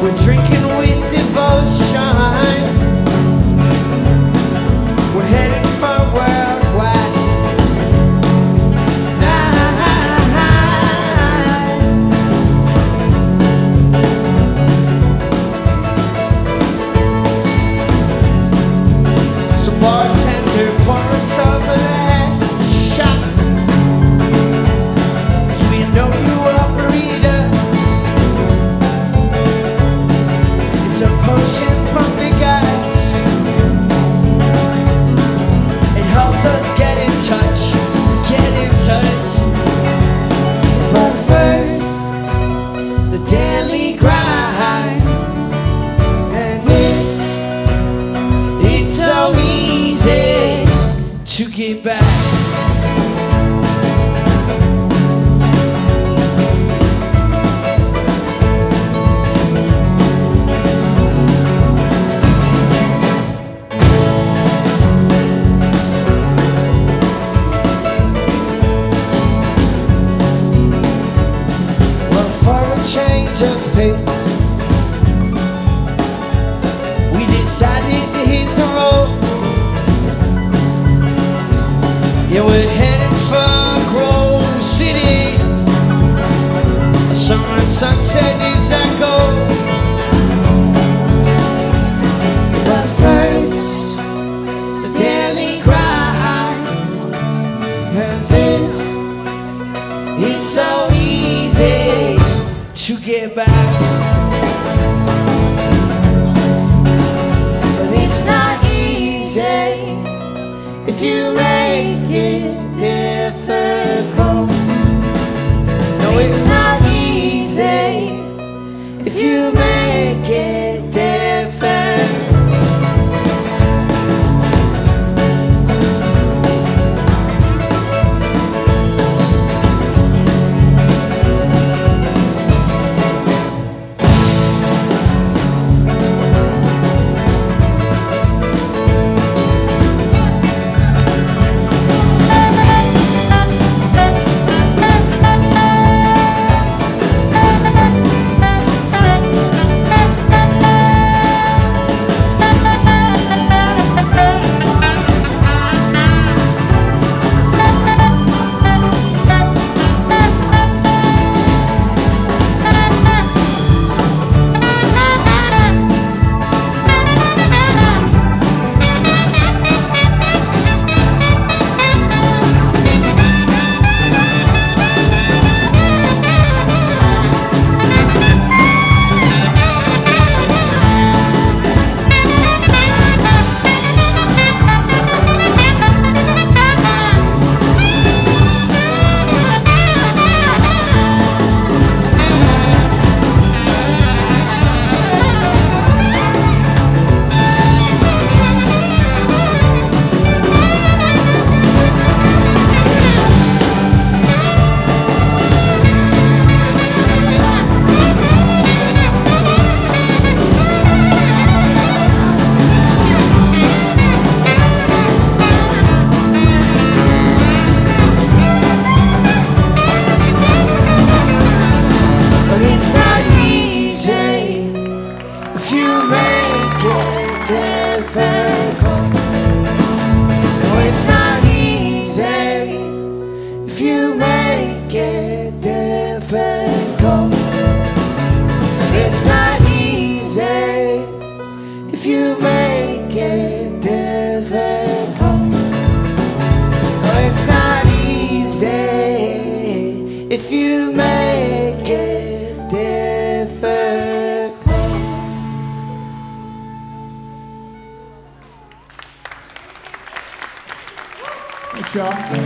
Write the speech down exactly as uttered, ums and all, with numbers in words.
We're drinking with devotion. We're heading for worldwide. So bartender, pour us over that shot. 'Cause we know you are breeder. It's a potion from the gods. It helps us get in touch, get in touch. But first, the daily grind. And it's, it's so easy to get back. Change of pace, we decided to hit the road. Yeah, we're heading for Grove City. A summer sunset is our goal. But first, the daily grind, 'cause it's, it's so easy to get back. But it's not easy if you make it difficult. No, it's not easy if you make it difficult. If you make it difficult. Thanks, y'all.